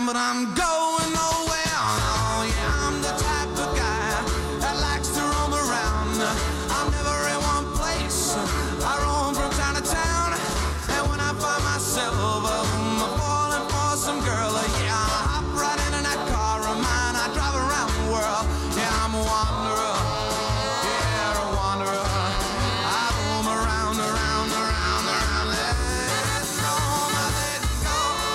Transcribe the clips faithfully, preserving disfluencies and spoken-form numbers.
but I'm going nowhere. Oh, yeah, I'm the type of guy that likes to roam around. I'm never in one place. I roam from town to town. And when I find myself um, falling for some girl, yeah, I hop right into that car of mine. I drive around the world. Yeah, I'm a wanderer. Yeah, a wanderer. I roam around, around, around, around. Let's roam, let go.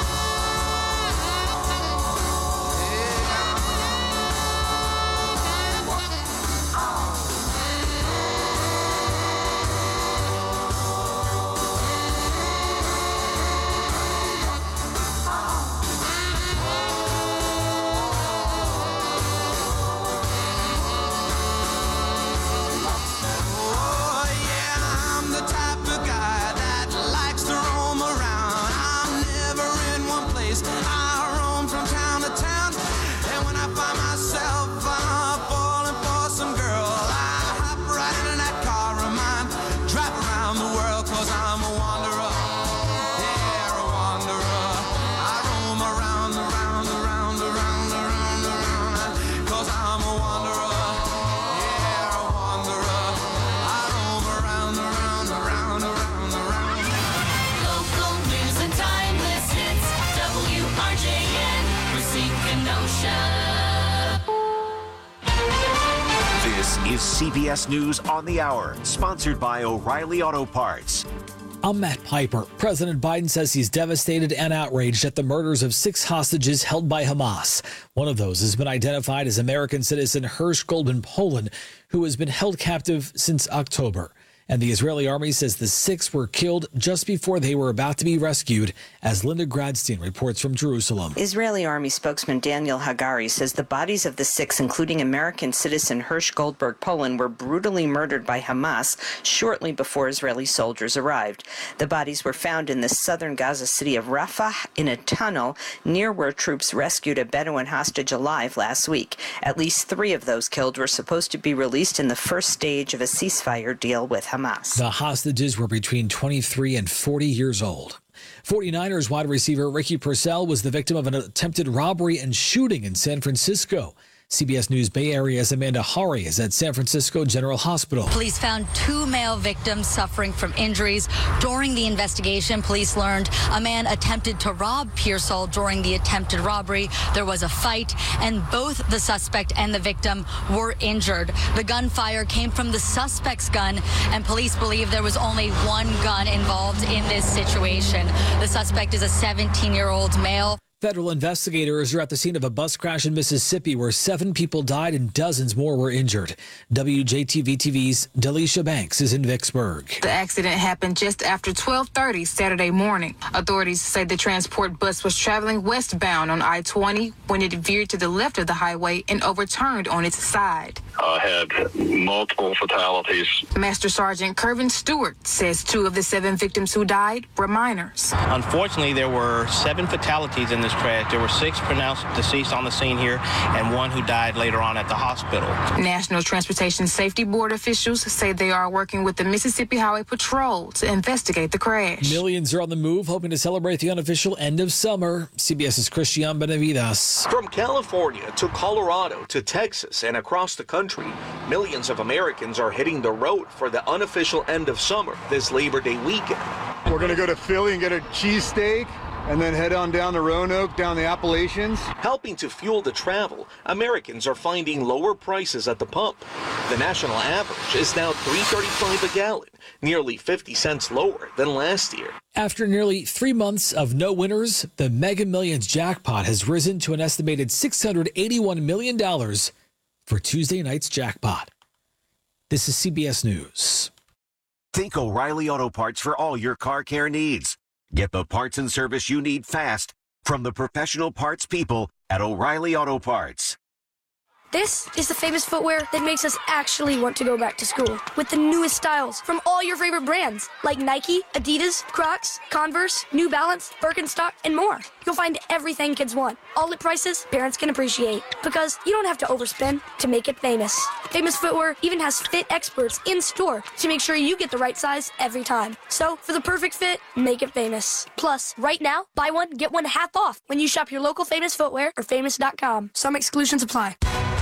Oh, yeah, I'm the type of guy that likes to roam around. I'm never in one place. I roam from town to town. And when I find myself uh, falling for some girl, I hop right into that car of mine, drive around the world, cause I'm a wanderer. Yeah, a wanderer. I roam around, around, around, around, around, around, cause I'm a wanderer. Yeah, a wanderer. I roam around, around, around, around, around. Local news and timeless hits. W R J N, Racine Kenosha. This is C B S News on the Hour, sponsored by O'Reilly Auto Parts. I'm Matt Piper. President Biden says he's devastated and outraged at the murders of six hostages held by Hamas. One of those has been identified as American citizen Hersh Goldman Poland, who has been held captive since October. And the Israeli army says the six were killed just before they were about to be rescued, as Linda Gradstein reports from Jerusalem. Israeli Army spokesman Daniel Hagari says the bodies of the six, including American citizen Hersh Goldberg Poland, were brutally murdered by Hamas shortly before Israeli soldiers arrived. The bodies were found in the southern Gaza city of Rafah in a tunnel near where troops rescued a Bedouin hostage alive last week. At least three of those killed were supposed to be released in the first stage of a ceasefire deal with Hamas. The hostages were between twenty-three and forty years old. forty-niners wide receiver Ricky Purcell was the victim of an attempted robbery and shooting in San Francisco. C B S News Bay Area's Amanda Hari is at San Francisco General Hospital. Police found two male victims suffering from injuries. During the investigation, police learned a man attempted to rob Pearsall during the attempted robbery. There was a fight, and both the suspect and the victim were injured. The gunfire came from the suspect's gun, and police believe there was only one gun involved in this situation. The suspect is a seventeen-year-old male. Federal investigators are at the scene of a bus crash in Mississippi where seven people died and dozens more were injured. W J T V T V's Delisha Banks is in Vicksburg. The accident happened just after twelve thirty Saturday morning. Authorities say the transport bus was traveling westbound on I twenty when it veered to the left of the highway and overturned on its side. Uh, had multiple fatalities. Master Sergeant Kervin Stewart says two of the seven victims who died were minors. Unfortunately, there were seven fatalities in this crash. There were six pronounced deceased on the scene here and one who died later on at the hospital. National Transportation Safety Board officials say they are working with the Mississippi Highway Patrol to investigate the crash. Millions are on the move, hoping to celebrate the unofficial end of summer. CBS's Christian Benavides. From California to Colorado to Texas and across the country, millions of Americans are hitting the road for the unofficial end of summer this Labor Day weekend. We're going to go to Philly and get a cheesesteak, and then head on down to Roanoke, down the Appalachians. Helping to fuel the travel, Americans are finding lower prices at the pump. The national average is now three dollars and thirty-five cents a gallon, nearly fifty cents lower than last year. After nearly three months of no winners, the Mega Millions jackpot has risen to an estimated six hundred eighty-one million dollars for Tuesday night's jackpot. This is C B S News. Think O'Reilly Auto Parts for all your car care needs. Get the parts and service you need fast from the professional parts people at O'Reilly Auto Parts. This is the famous footwear that makes us actually want to go back to school. With the newest styles from all your favorite brands, like Nike, Adidas, Crocs, Converse, New Balance, Birkenstock, and more. You'll find everything kids want, all at prices parents can appreciate. Because you don't have to overspend to make it famous. Famous Footwear even has fit experts in store to make sure you get the right size every time. So, for the perfect fit, make it famous. Plus, right now, buy one, get one half off when you shop your local Famous Footwear or famous dot com. Some exclusions apply.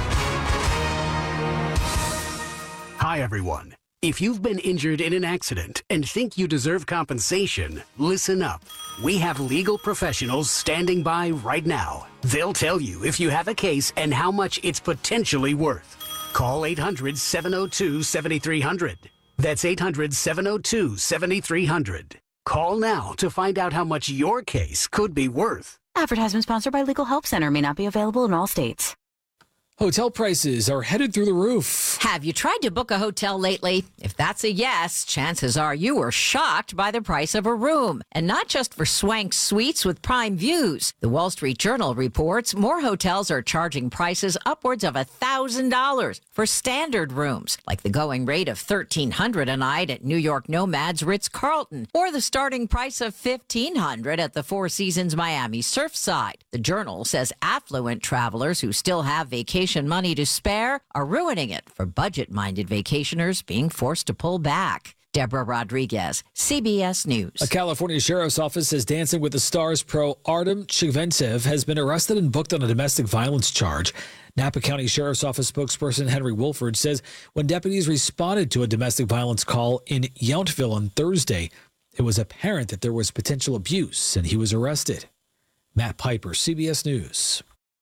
Hi, everyone. If you've been injured in an accident and think you deserve compensation, listen up. We have legal professionals standing by right now. They'll tell you if you have a case and how much it's potentially worth. Call eight hundred, seven oh two, seven three hundred. That's eight hundred, seven oh two, seven three hundred. Call now to find out how much your case could be worth. Advertisement sponsored by Legal Help Center. May not be available in all states. Hotel prices are headed through the roof. Have you tried to book a hotel lately? If that's a yes, chances are you were shocked by the price of a room. And not just for swank suites with prime views. The Wall Street Journal reports more hotels are charging prices upwards of one thousand dollars for standard rooms, like the going rate of thirteen hundred dollars a night at New York Nomad's Ritz-Carlton, or the starting price of fifteen hundred dollars at the Four Seasons Miami Surfside. The Journal says affluent travelers who still have vacation money to spare are ruining it for budget-minded vacationers being forced to pull back. Deborah Rodriguez, C B S News. A California sheriff's office says Dancing with the Stars pro Artem Chigvintsev has been arrested and booked on a domestic violence charge. Napa County Sheriff's Office spokesperson Henry Wolford says when deputies responded to a domestic violence call in Yountville on Thursday, it was apparent that there was potential abuse and he was arrested. Matt Piper, C B S News.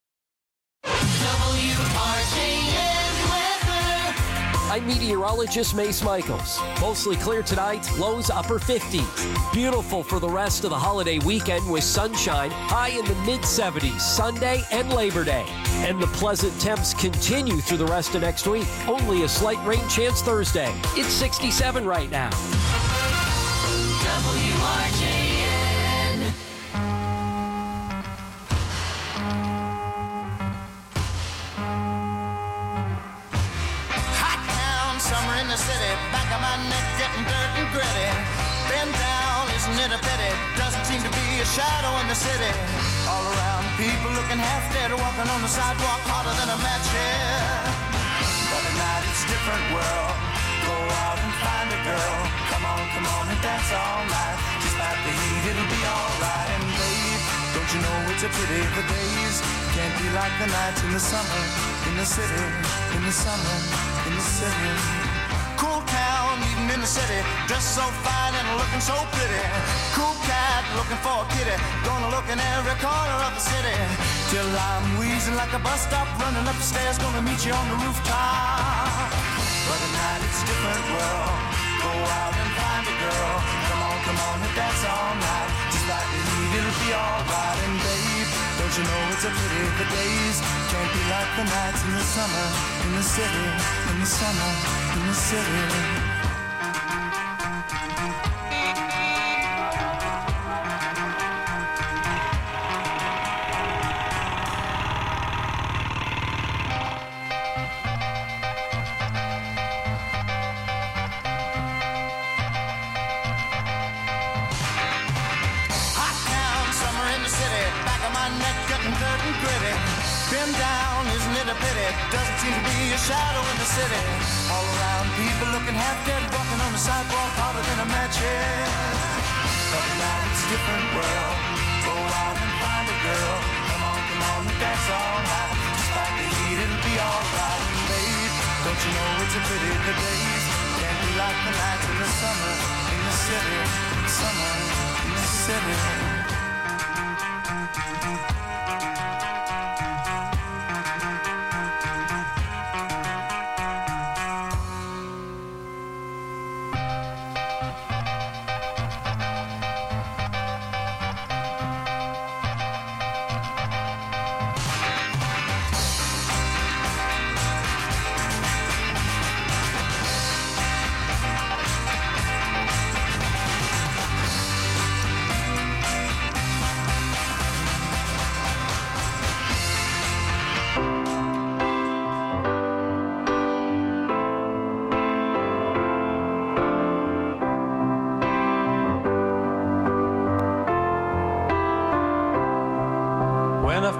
I'm meteorologist Mace Michaels. Mostly clear tonight, lows upper fifties. Beautiful for the rest of the holiday weekend with sunshine, high in the mid seventies Sunday and Labor Day. And the pleasant temps continue through the rest of next week. Only a slight rain chance Thursday. It's sixty-seven right now. W R J N. Summer in the city, back of my neck getting dirt and gritty. Bend down, isn't it a pity? Doesn't seem to be a shadow in the city. All around, people looking half dead, walking on the sidewalk harder than a match here. But at night it's a different world. Go out and find a girl. Come on, come on and dance all night. Despite the heat, it'll be alright. And babe, don't you know it's a pity the days can't be like the nights in the summer, in the city, in the summer, in the city. Cool town, eating in the city, dressed so fine and looking so pretty. Cool cat, looking for a kitty, gonna look in every corner of the city. Till I'm wheezing like a bus stop, running up the stairs, gonna meet you on the rooftop. But at night it's a different world. Go out and find a girl. Come on, come on and dance all night. Just like the heat, it'll be alright. And babe, don't you know it's a pity the days can't be like the nights in the summer, in the city, in the summer, in the city. Been down, isn't it a pity? Doesn't seem to be a shadow in the city. All around, people looking half dead, walking on the sidewalk harder than a match head. But now it's a different world. Go out and find a girl. Come on, come on and dance all night. Despite the heat, it'll be alright. And babe, don't you know it's a pity the days can't be like the nights in the summer, in the city, summer, in the city.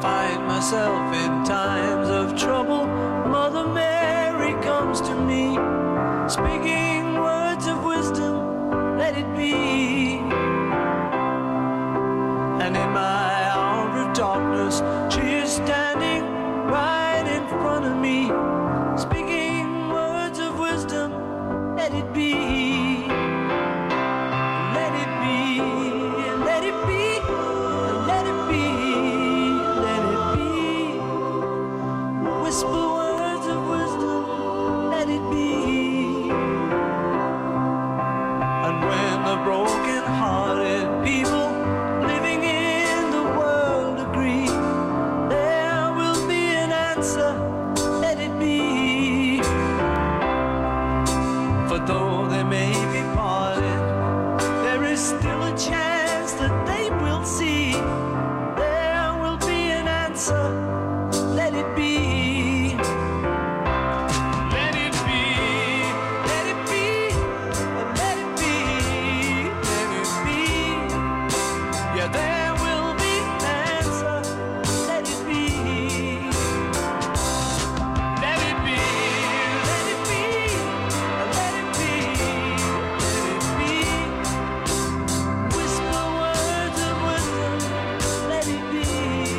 find myself in times of trouble, Mother Mary comes to me, speaking words of wisdom, let it be. And in my hour of darkness, she is standing right in front of me, speaking words of wisdom, let it be. Let it be, let it be, let it be, let it be. Whisper words of wisdom, let it be. And when the broken-hearted people living in the world agree, there will be an answer, let it be. For though they may be parted, there is still a chance that they will see. There will be an answer, let it be. Let it be, let it be, let it be, let it be. Yeah, there will be an answer, let it be. Let it be, let it be, let it be, let it be. Whisper words of wisdom, let it be.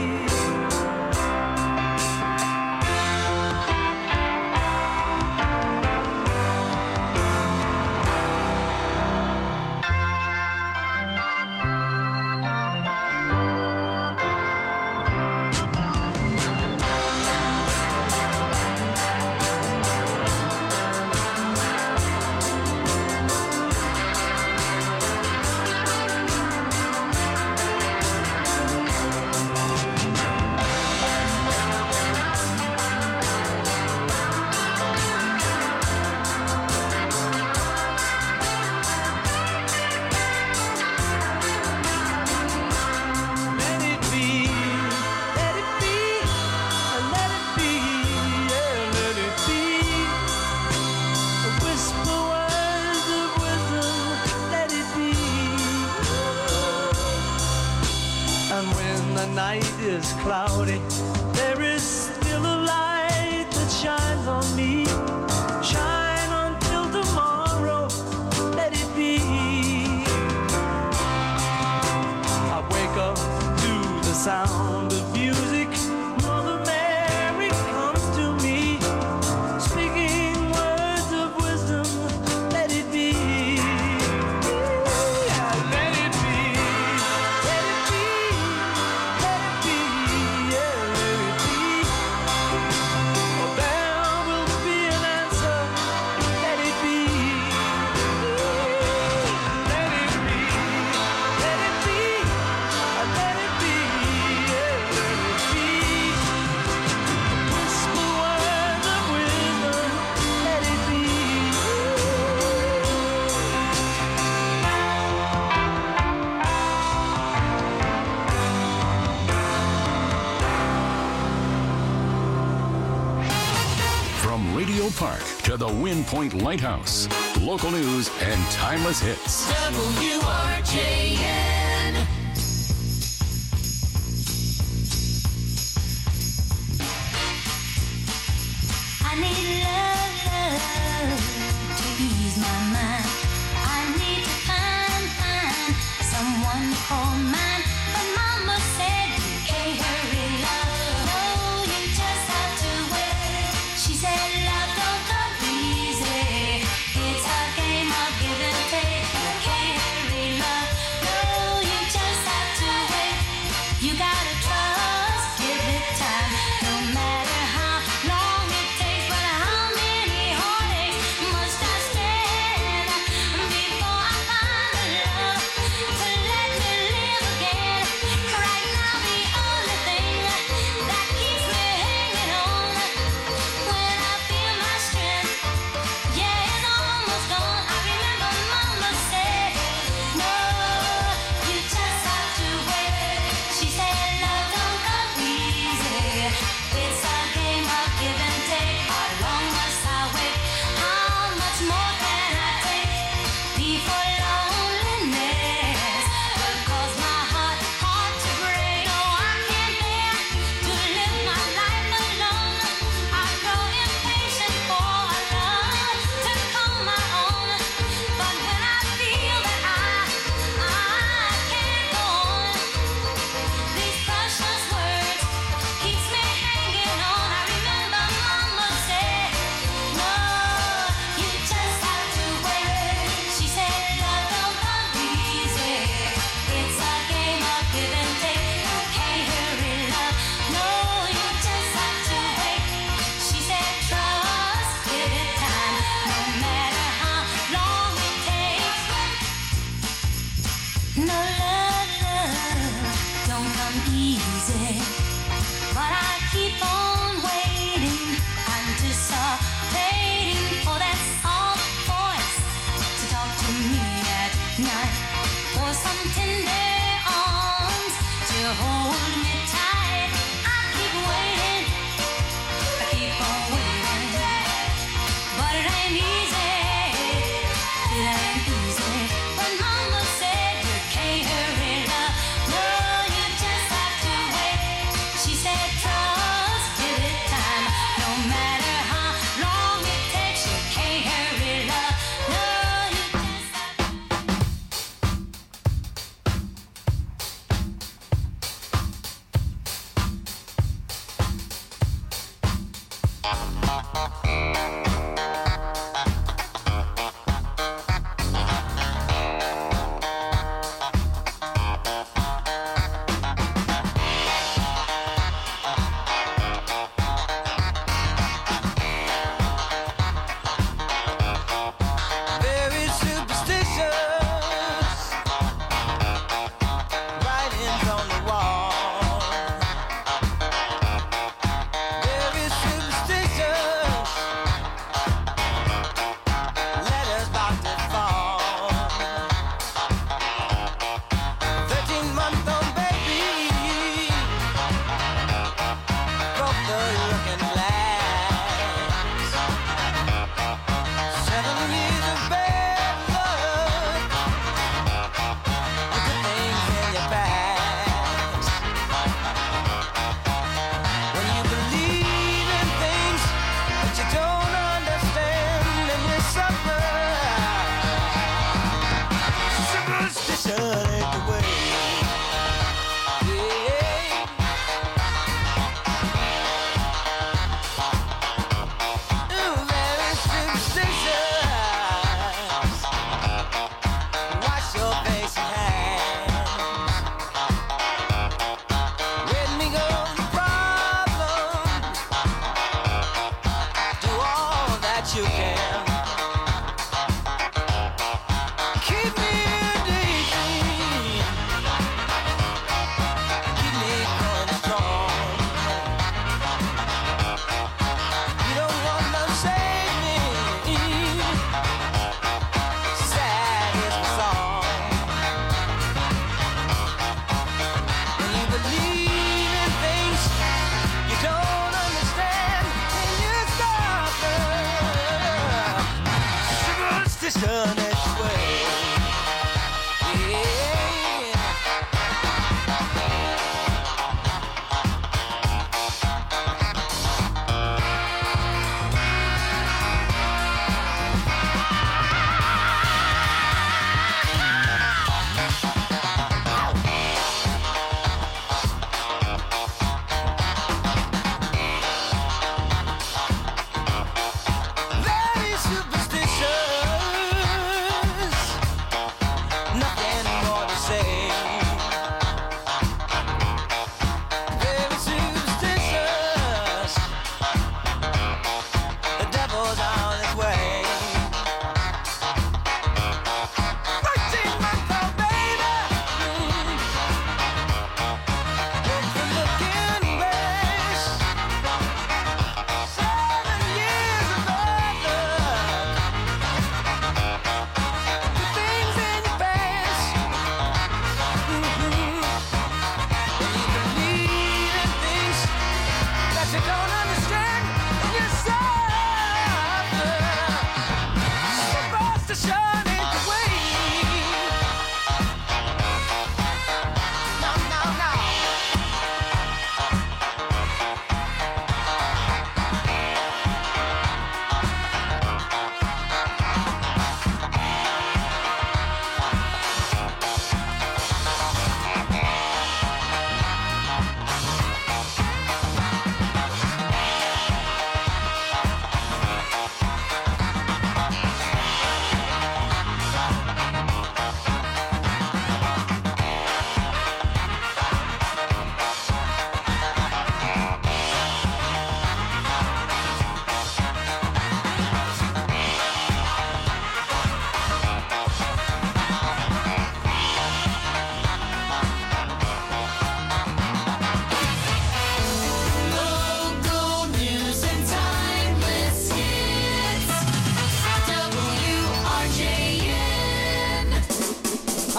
Let it be, let it be, let it be, yeah, let it be. Whisper words of wisdom, let it be. And when the night is cloudy, there is still a light that shines on me. Shine until tomorrow, let it be. I wake up to the sound of music. Mother Mary comes to me, speaking words of wisdom, let it be. Yeah, let it be, let it be, let it be, yeah, let it be. Oh, there will be an answer, let it be. Let it be, let it be, let it be, yeah, let it be. Whisper words of wisdom, let it be. From Radio Park to the Wind Point Lighthouse, local news and timeless hits. W R J N. I need love, love to ease my mind. I need to find, find someone to call mine. But Mama said you can't hurry, love. No, you just have to wait. She said love don't come easy. It's a game of give and take. You can't hurry, love. No, you just have to wait. You gotta trust, give it time. No matter how long it takes, but how many heartaches must I stand before I find the love to let me live again? night for some tender arms to hold me tight. I keep waiting, I keep on waiting, but it ain't easy, it ain't easy. When mama said you can't hurry love, no, you just have to wait. She said trust, give it time, no matter how long it takes, you can't hurry love, no, you just have to.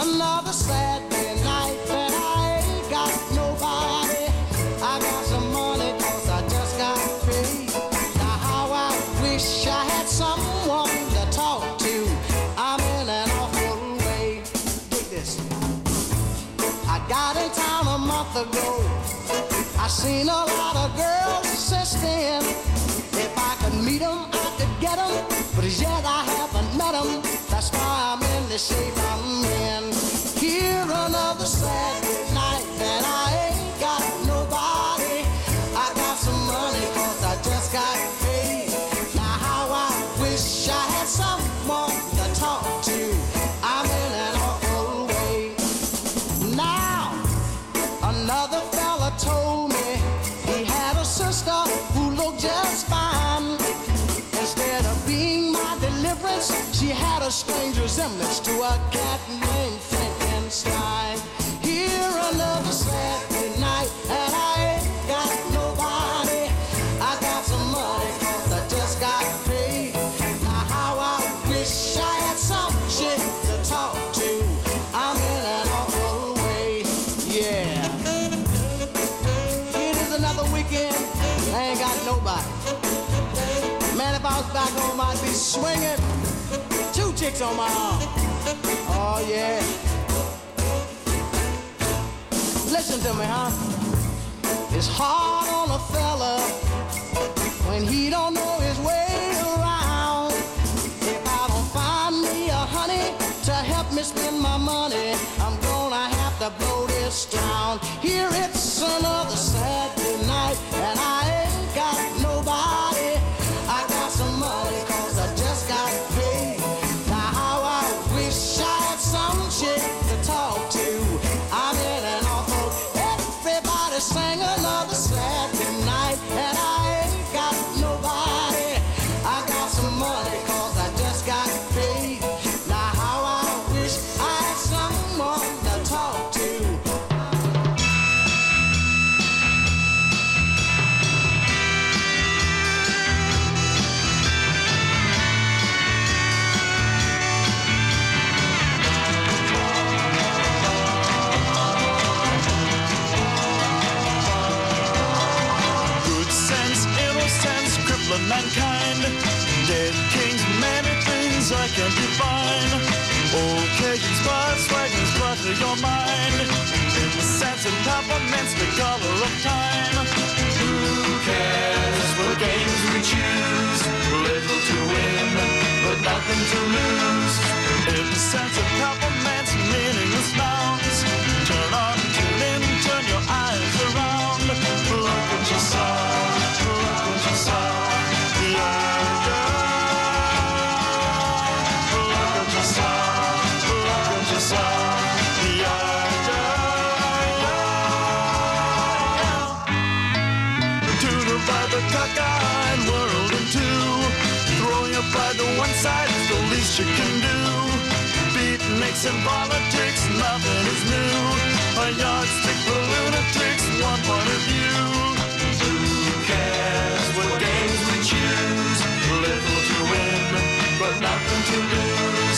Another Saturday night and I ain't got nobody. I got some money 'cause I just got paid. Now how I wish I had someone to talk to. I'm in an awful way. Dig this. I got in town a month ago. I seen a lot of girls since then. If I could meet them, I could get them. But as yet I haven't met them. That's why I'm in the shape I'm in. Here another Saturday night and I ain't got nobody. I got some money 'cause I just got paid. Now how I wish I had someone to talk to. I'm in an awful way. Now another fella told me he had a sister who looked just fine. Instead of being my deliverance, she had a strange resemblance to a cat named Frankenstein. Here another Saturday night and I ain't got nobody. I got some money 'cause I just got paid. Now how I wish I had some shit to talk to. I'm in an awful way, yeah. It is another weekend, I ain't got nobody. Man, if I was back home, I'd be swinging. Two chicks on my arm. Oh, yeah. Listen to me, huh? It's hard on a fella when he don't know his way around. If I don't find me a honey to help me spend my money, I'm gonna have to blow this town. Here it's another Saturday night and I ain't got nobody. I got some money 'cause I just got paid. Now how I wish I had some shit to talk to. I'm in an awful. Everybody sang another Saturday night and I ain't got nobody. I got some money 'cause I just got paid. Now how I wish I had someone to talk to. Mankind, dead kings, many things I can't define. Occasions, bars, wagons, butter your mind. In the sense of compliments, the color of time. Who cares what games we choose? Little to win, but nothing to lose. In the sense of compliments, meaningless nouns. Turn on, tune in, turn your eyes around. Look what you saw, look what you saw. Cockeyed world in two. Throw your pride to one side is the least you can do. Beatniks and politics, nothing is new. A yardstick for lunatics, one point of view. Who cares what games we choose? Little to win, but nothing to lose.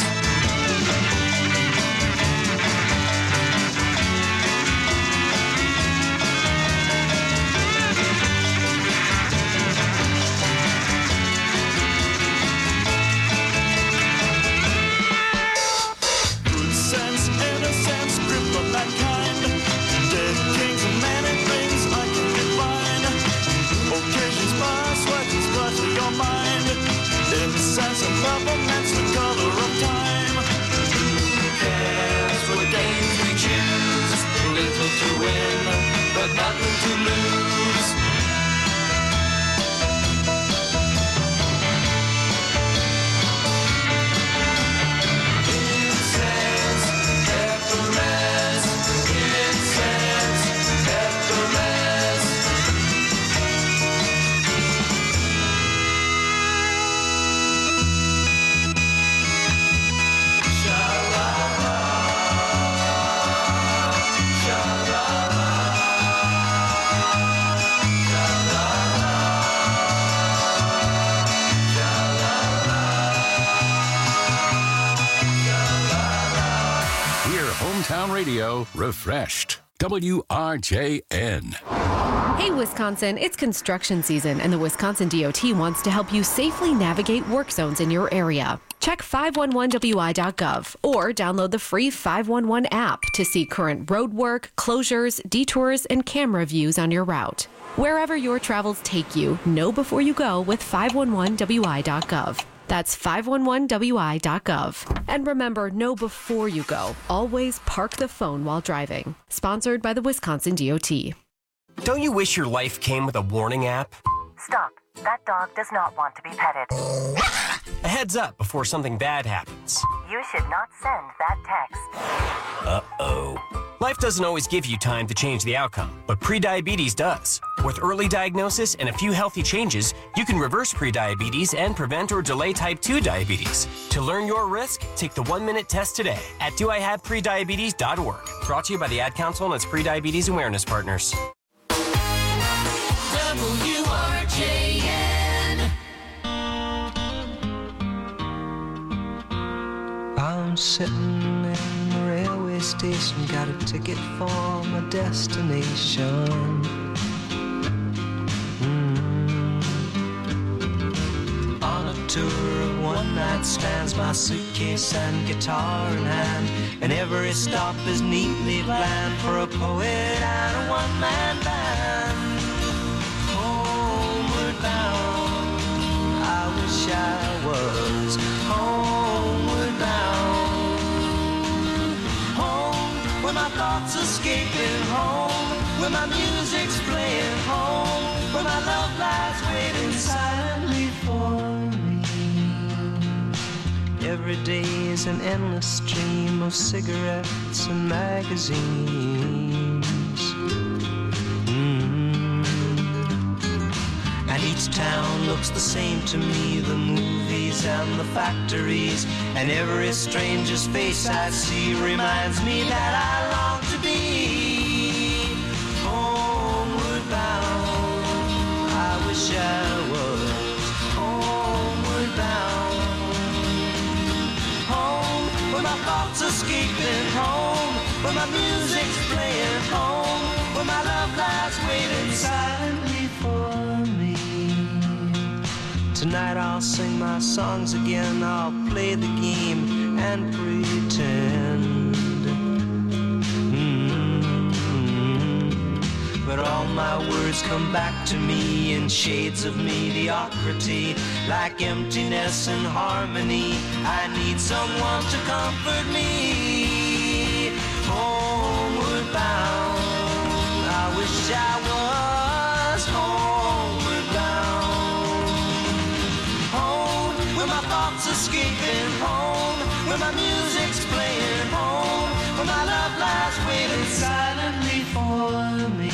To win, but nothing to lose. Incense, peppermint, incense, peppermint. Sha-la-la, sha-la-la. hometown radio refreshed. W R J N. Hey, Wisconsin, it's construction season, and the Wisconsin D O T wants to help you safely navigate work zones in your area. Check five one one W I dot gov or download the free five one one app to see current road work, closures, detours, and camera views on your route. Wherever your travels take you, know before you go with five one one W I dot gov. That's five one one W I dot gov. And remember, know before you go. Always park the phone while driving. Sponsored by the Wisconsin D O T. Don't you wish your life came with a warning app? Stop. That dog does not want to be petted. A heads up before something bad happens. You should not send that text. Uh-oh. Life doesn't always give you time to change the outcome, but prediabetes does. With early diagnosis and a few healthy changes, you can reverse prediabetes and prevent or delay type two diabetes. To learn your risk, take the one-minute test today at do I have prediabetes dot org. Brought to you by the Ad Council and its prediabetes awareness partners. W R J N. I'm sitting in the railway station, got a ticket for my destination. Mm. On a tour of one-night stands, my suitcase and guitar in hand, and every stop is neatly planned for a poet and a one-man band. Homeward bound, I wish I was homeward bound. Home, where my thoughts escaping, home, where my music's playing, home, where my love lies waiting silently for me. Every day is an endless stream of cigarettes and magazines. And each town looks the same to me, the movies and the factories, and every stranger's face I see reminds me that I long to be homeward bound. I wish I was homeward bound. Home, where my thoughts escaping, home, where my music's playing, home, where my love lies waiting silently for me. Tonight I'll sing my songs again, I'll play the game and pretend. Mm-hmm. But all my words come back to me in shades of mediocrity, like emptiness and harmony. I need someone to comfort me. Homeward bound, I wish I was homeward bound. Home, where my thoughts escaping, home, where my music's playing, home, where my love lies waiting silently for me.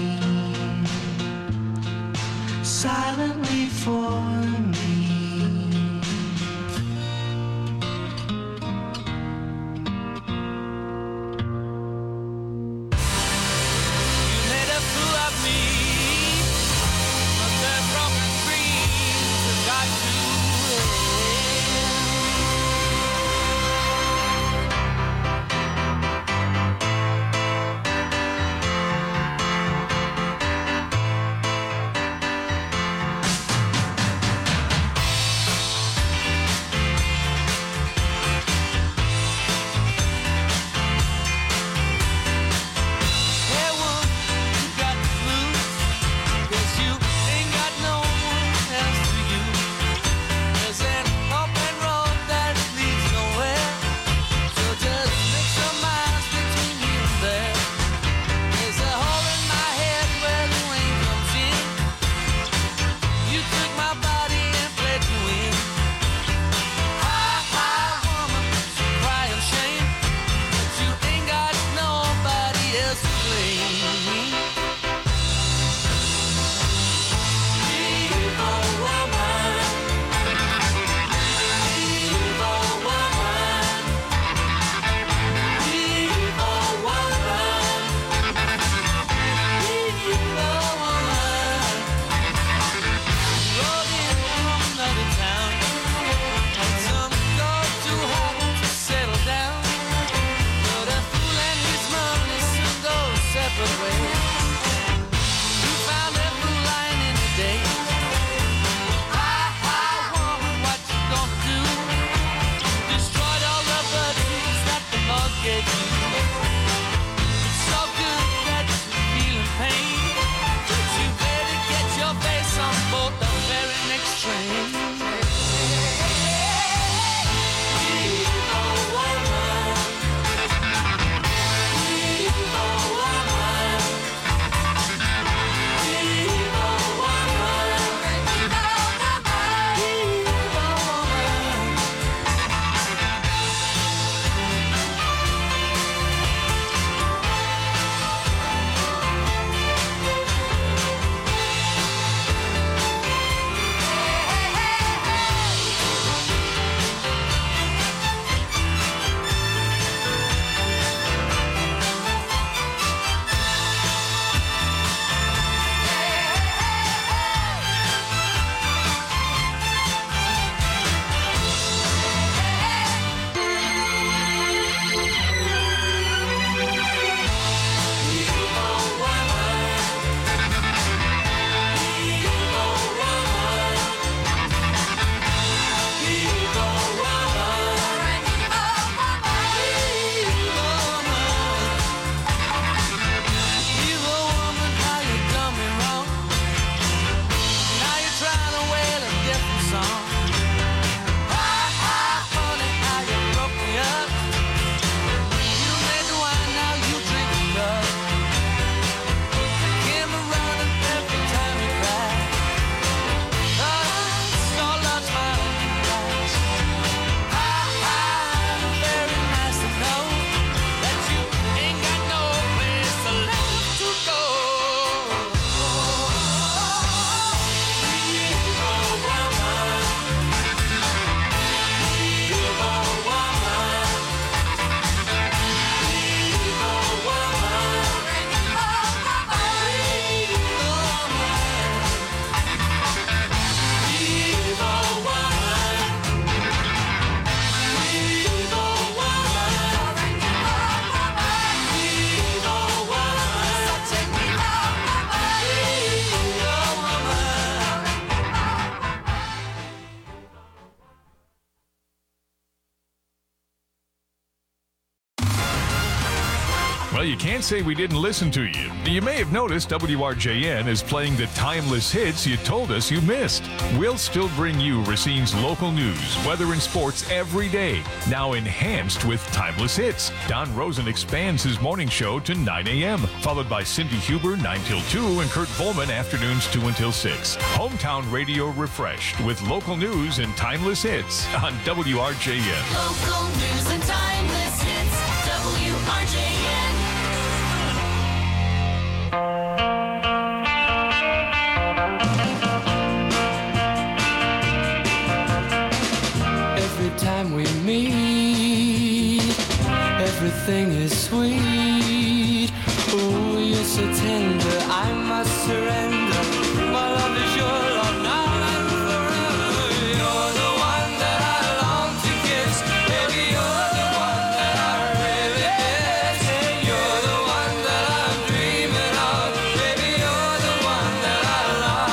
Silently for me. get you. It's so good that you're feeling pain, but you better get your face on board the very next train. Well, you can't say we didn't listen to you. You may have noticed W R J N is playing the timeless hits you told us you missed. We'll still bring you Racine's local news, weather, and sports every day, now enhanced with timeless hits. Don Rosen expands his morning show to nine a.m., followed by Cindy Huber nine till two and Kurt Volman afternoons two until six. Hometown radio refreshed with local news and timeless hits on W R J N. Local news and timeless hits. W R J N. Every time we meet, everything is sweet. Oh, you're so tender, I must surrender. My love is your love now and forever. You're the one that I long to kiss. Baby, you're the one that I really miss. You're the one that I'm dreaming of. Baby, you're the one that I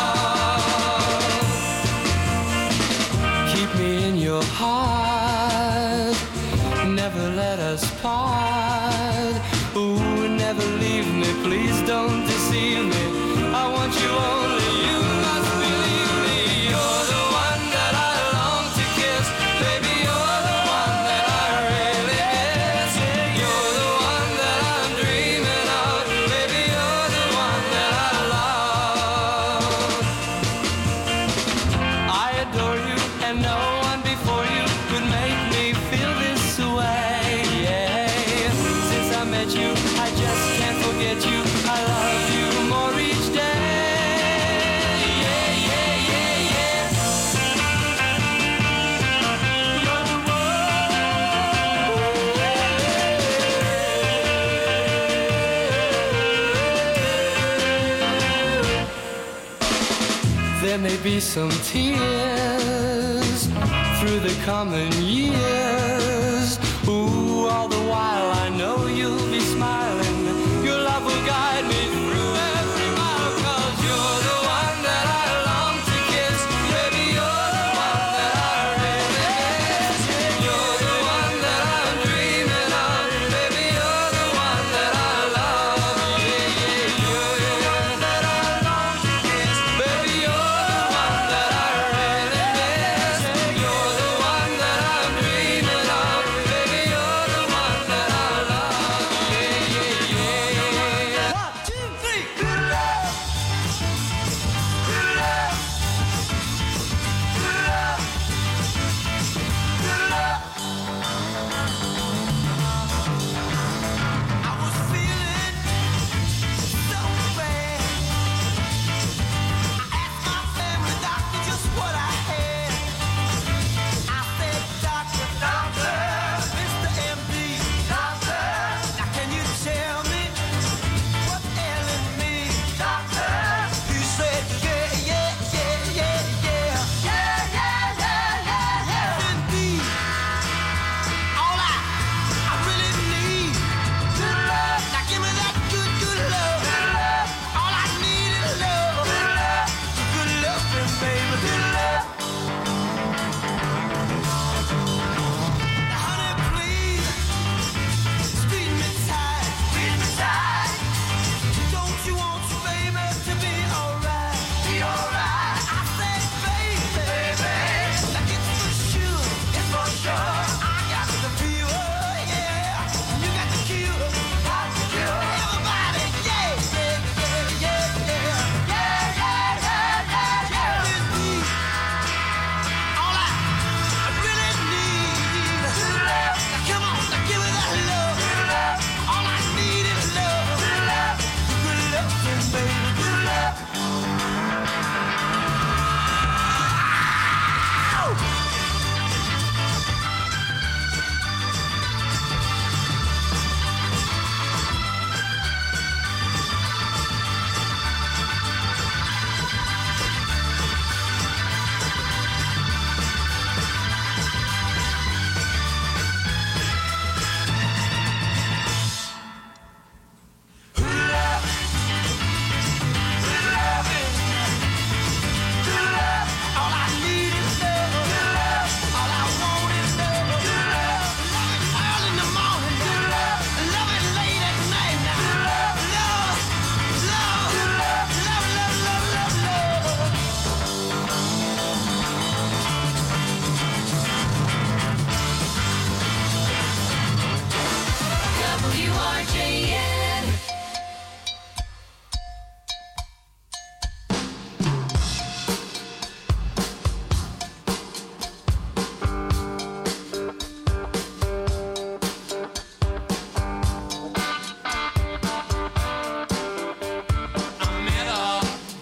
love. Keep me in your heart, never let us part. Ooh, never leave me, please don't deceive me. I want you only, you must believe me. You're the one that I long to kiss. Baby, you're the one that I really miss. You're the one that I'm dreaming of. Baby, you're the one that I love. I adore you, and no one before you could make me feel this way. Yeah. Since I met you, I just can't forget you. I love you more each day. Yeah, yeah, yeah, yeah. You're the one. There may be some tears through the coming years. Ooh, all the while I know you'll be smiling. Your love will guide me through every mile. 'Cause you're the one that I long to kiss. Baby, you're the one that I really miss. You're the one that I'm dreaming of. Baby,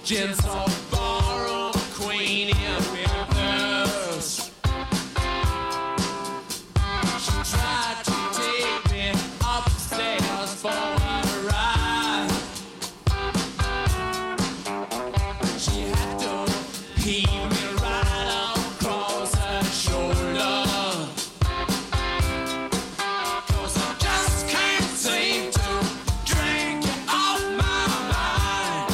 gentle ballroom queen in reverse. She tried to take me upstairs for a ride. She had to heave me right across her shoulder. 'Cause I just can't seem to drink you off my mind.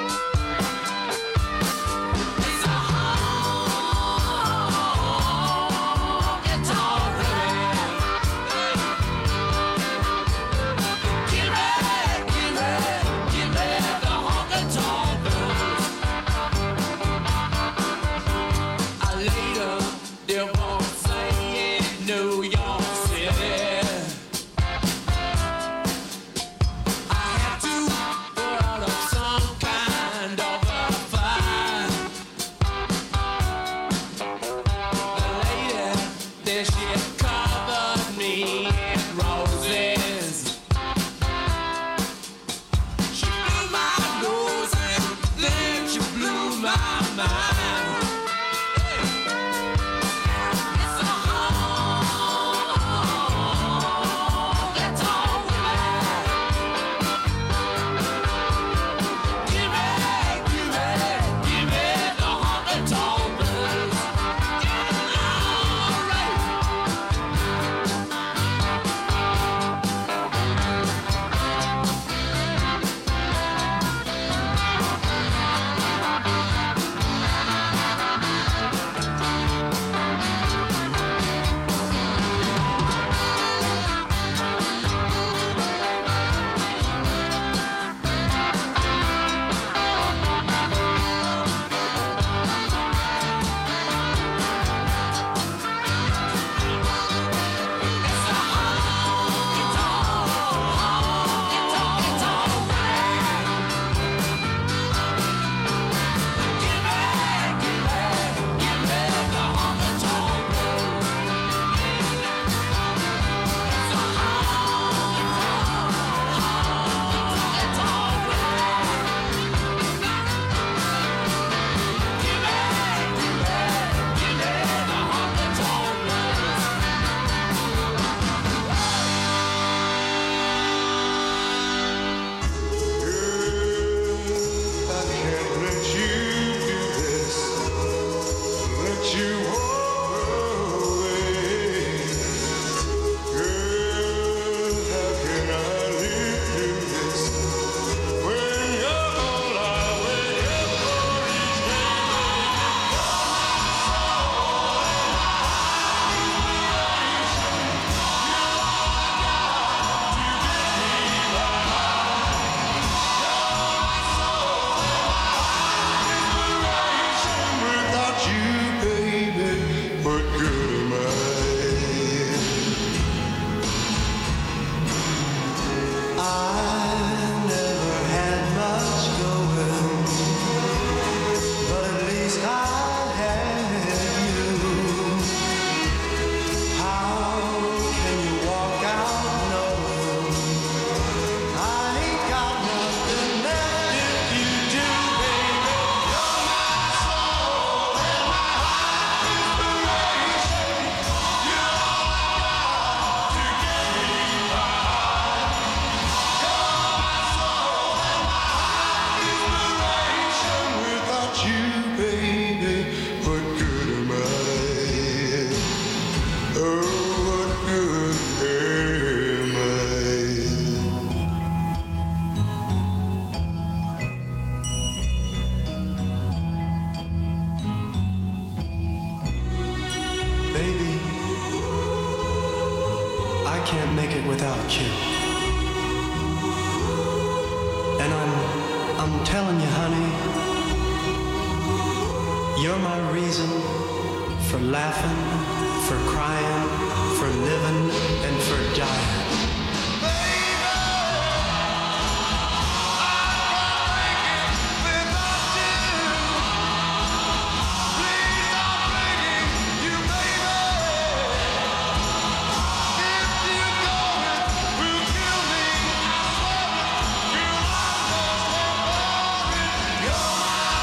It's a honky-tonk women. Give me, give me, give me the honky-tonk blues. I later divorcee in New York City. I had to put up some kind of a fight. The lady, then she covered me in roses. She blew my nose and then she blew my mind. It's a honky-tonk women. Give me, give me, give me the honky-tonk blues. Alright. can't make it without you. And I'm, I'm telling you, honey, you're my reason for laughing, for crying, for living, and for dying. You're my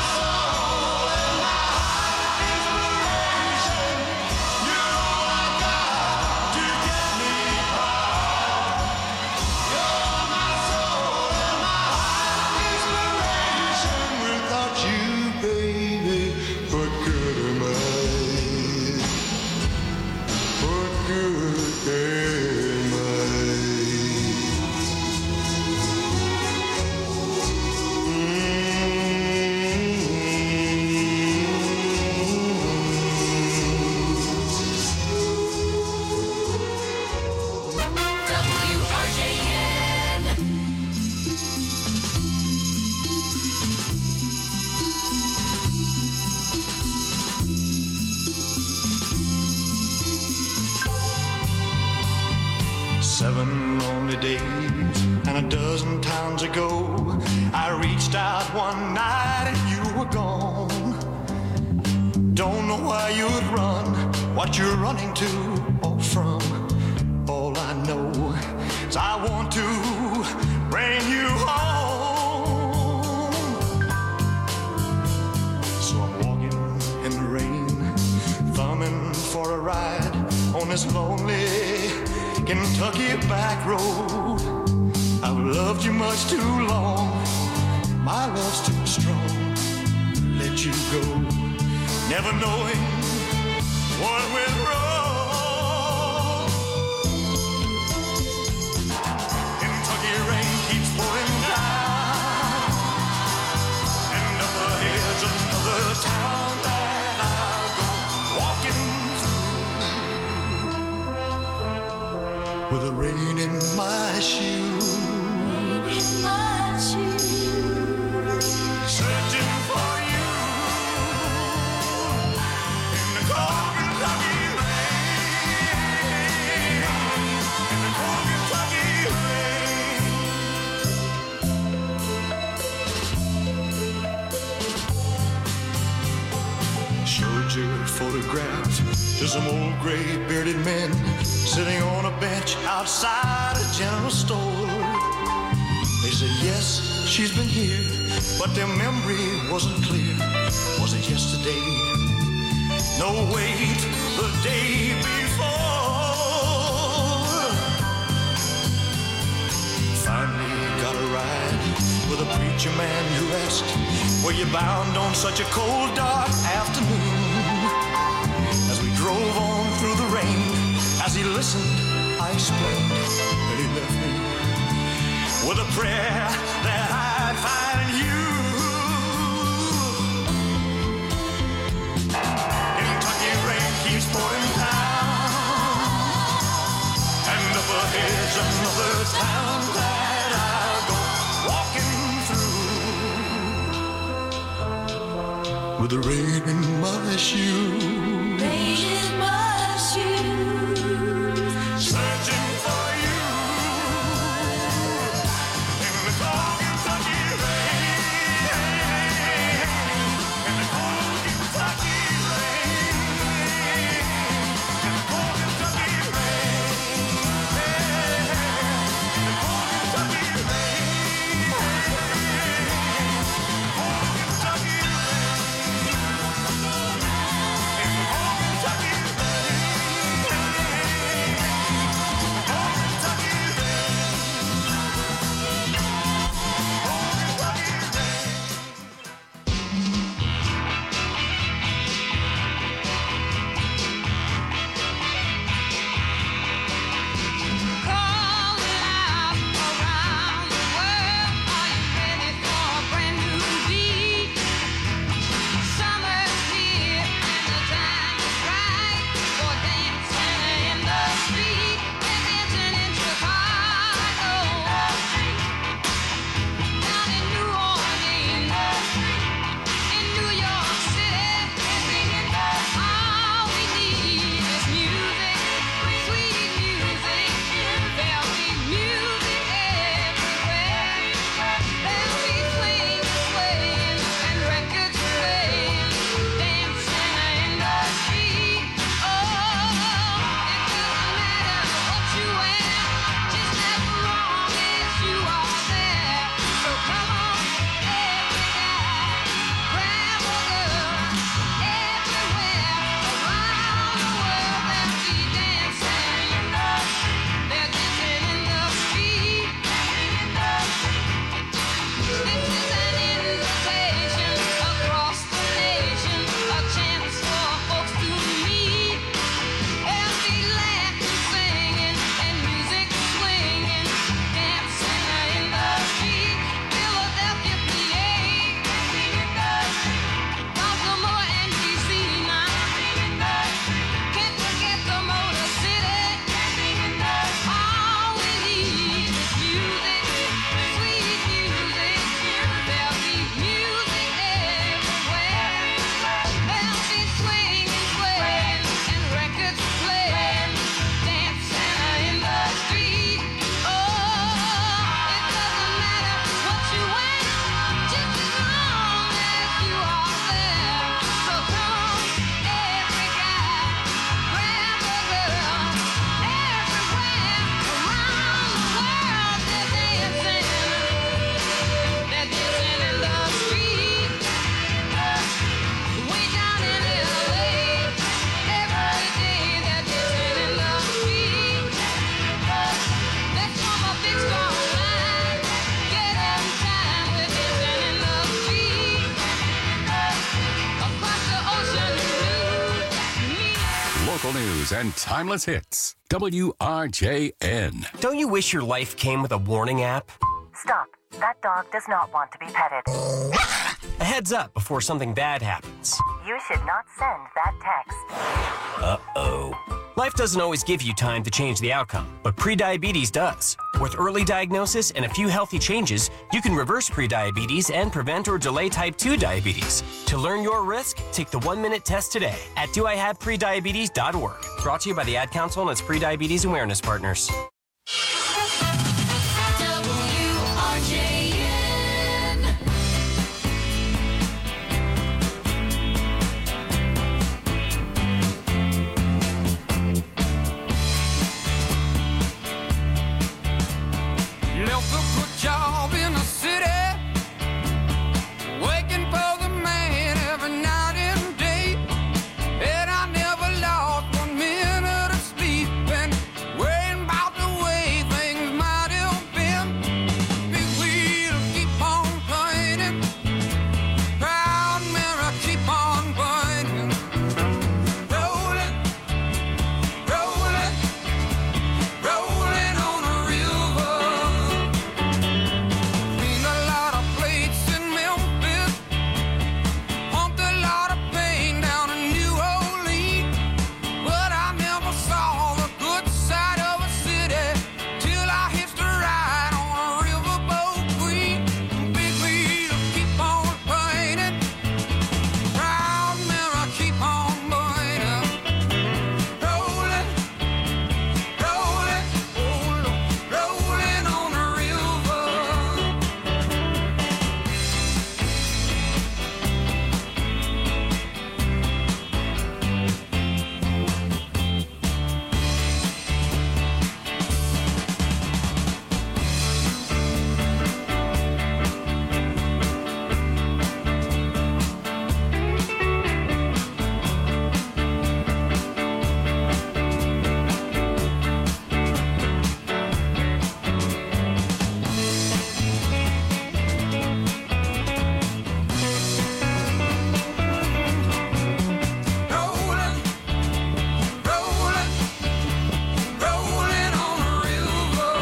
And a dozen times ago, I reached out one night and you were gone. Don't know why you'd run, what you're running to or from. All I know is I want to bring you home. So I'm walking in the rain, thumbing for a ride on this lonely Kentucky back road. I've loved you much too long, my love's too strong to let you go, never knowing what went wrong. Kentucky rain keeps pouring down, and up ahead's another town that I'll go walking through, with the rain in my shoes. My shoes. Searching for you in the cold Kentucky rain, in the cold Kentucky rain. Showed your photograph to some old gray bearded men sitting on a bench outside a general store. They said, yes, she's been here, but their memory wasn't clear. Was it yesterday? No, wait, the day before. Finally got a ride with a preacher man who asked, were you bound on such a cold, dark afternoon? As we drove on through the rain, as he listened, I explained that he left me with a prayer that I'd find you. Kentucky rain keeps pouring down, and up ahead's another town that I'll go walking through, with the rain in my shoes. Rain in my shoes. Searching for you. news and timeless hits. W R J N. Don't you wish your life came with a warning app? Stop. That dog does not want to be petted. A heads up before something bad happens. You should not send that text. Uh-oh. Life doesn't always give you time to change the outcome, but prediabetes does. With early diagnosis and a few healthy changes, you can reverse prediabetes and prevent or delay type two diabetes. To learn your risk, take the one-minute test today at do I have prediabetes dot org. Brought to you by the Ad Council and its Prediabetes Awareness Partners. W R J N. Left a good job in the city, working for the man every night and day, and I never lost one minute of sleep and worrying about the way things might have been. Big wheel keep on turning, proud mirror keep on burning, rolling, rolling, rolling on the river. Cleaned a lot of plates in Memphis, pumped a lot of pain down in New Orleans, but I never saw the good side of a city till I hitched a ride on a riverboat queen. Big wheel keep on turning, proud mirror keep on burning, rolling, rolling, rolling on the river. Rolling, rolling, rolling on the river.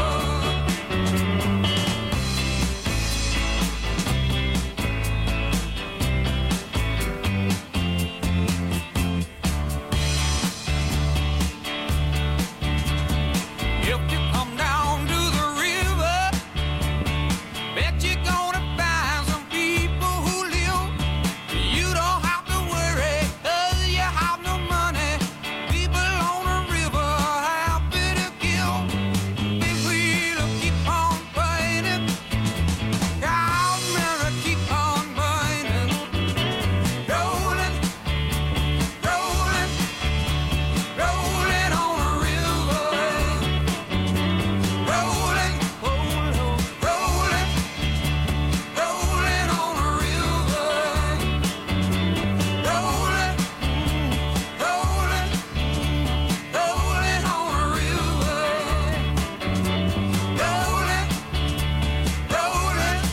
If you come down to the river, bet you're gonna find some people who live. You don't have to worry, 'cause you have no money. People on the river happy to give. Big wheel keep on burning, proud mirror keep on burning, rolling, rolling, rolling on the river, rolling, rolling, rolling, rolling on the river, rolling, rolling, rolling on the river, rolling, rolling.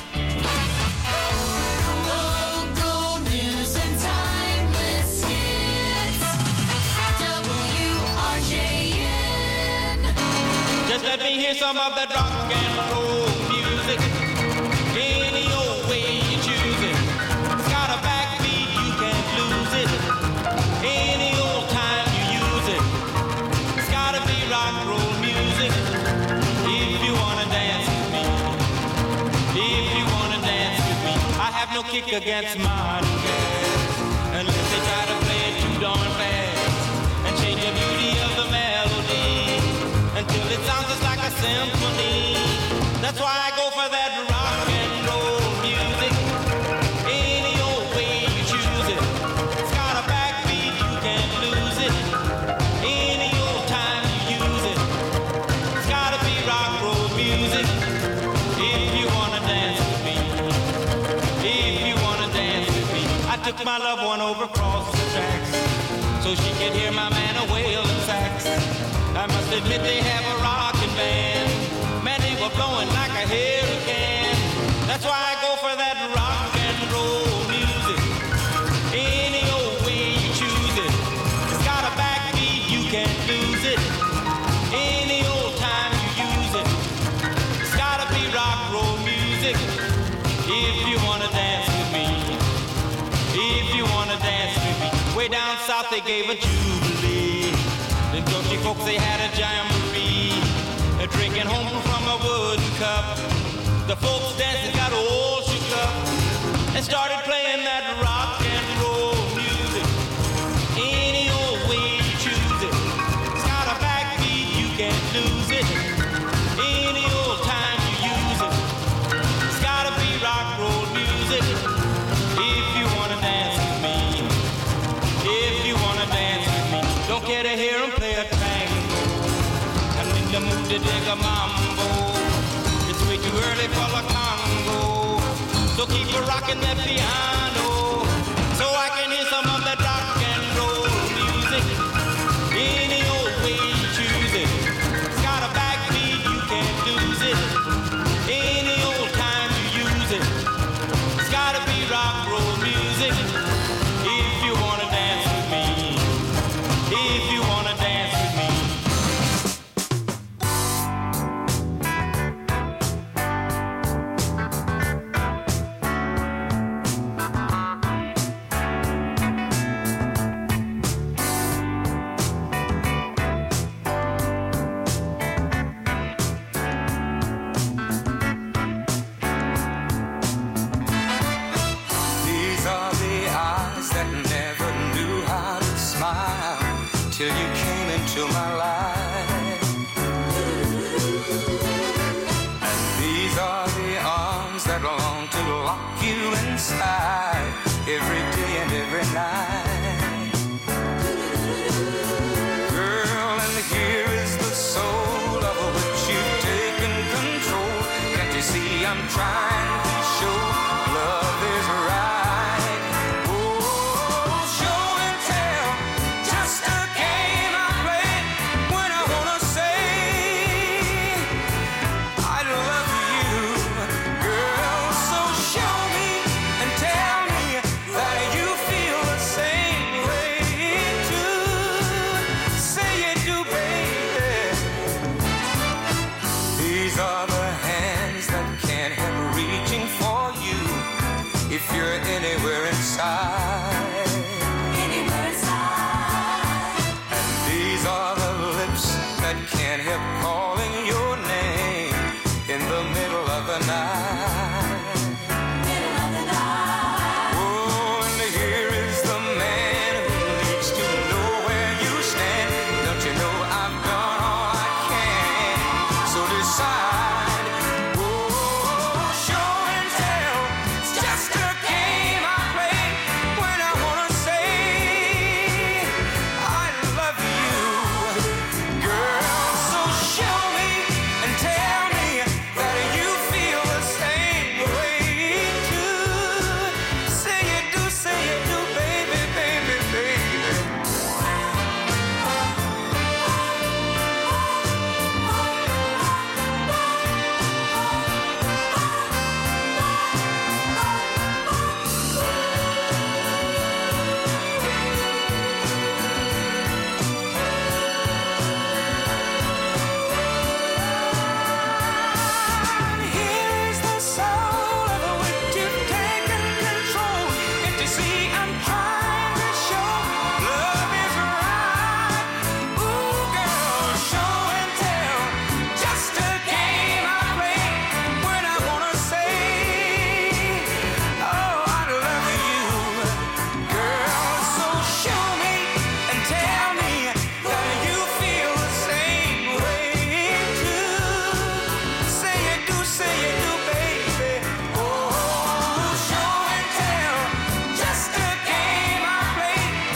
Local news and timeless hits. W R J N. Just let me hear some of that rock and roll music. Any old way you choose it. It's got a backbeat, you can't lose it. Any old time you use it. It's gotta be rock and roll music. If you wanna dance with me. If you wanna dance with me. I have no kick against modern jazz, unless they try to play it too darn fast and change the beauty of the melody until it sounds just like a symphony. That's why I go for that rock and roll music. Any old way you choose it. It's got a backbeat, you can't lose it. Any old time you use it. It's gotta be rock and roll music. If you wanna dance with me. If you wanna dance with me. I took my loved one over across the tracks so she could hear my man a wailing sax. I must admit they have a rockin' band. Man, they were blowing like a hurricane. That's why I go for that rock and roll music. Any old way you choose it. It's got a backbeat, you can't music. If you wanna dance with me, if you wanna dance with me. Way down south they gave a jubilee. The country folks they had a jamboree, drinking home from a wooden cup. The folks dancing got all shook up and started playing that rock and roll music. Any old way you choose it. It's got a backbeat, you can't lose it. Any old time you use it. It's gotta be rock roll music. If you wanna dance with me, if you wanna dance with me, don't care to hear 'em play a tango. I'm in the mood to dig a mambo. It's way too early for the Congo. So keep a rockin' that piano, so I can hear some of that rock and roll music. Any old way you choose it. It's got a backbeat, you can't lose it. Any old time you use it. It's gotta be rock roll music. If you wanna dance with me, if you wanna dance with me. These are the eyes that never knew how to smile till you came into my life. And these are the arms that long to lock you inside every day and every night. Girl, and here is the soul of which you've taken control. Can't you see I'm trying